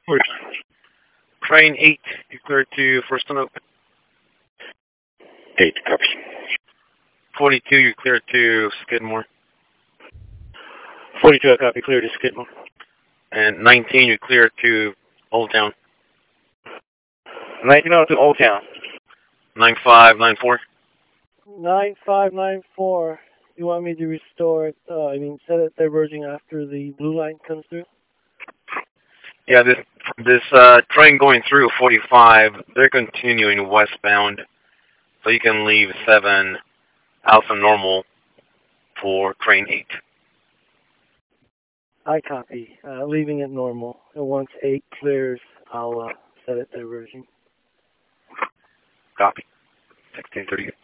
Train 8, you clear to first and open. 8, copy. 42, you clear to Skidmore. 42, copy, clear to Skidmore. And 19, you clear to Old Town. 19 to Old Town. 9594. 9594. You want me to restore it, set it diverging after the blue line comes through? Yeah, this train going through 45, they're continuing westbound. So you can leave 7 Alpha Normal for train 8. I copy. Leaving it normal. And once 8 clears, I'll set it diverging. Copy. 1630.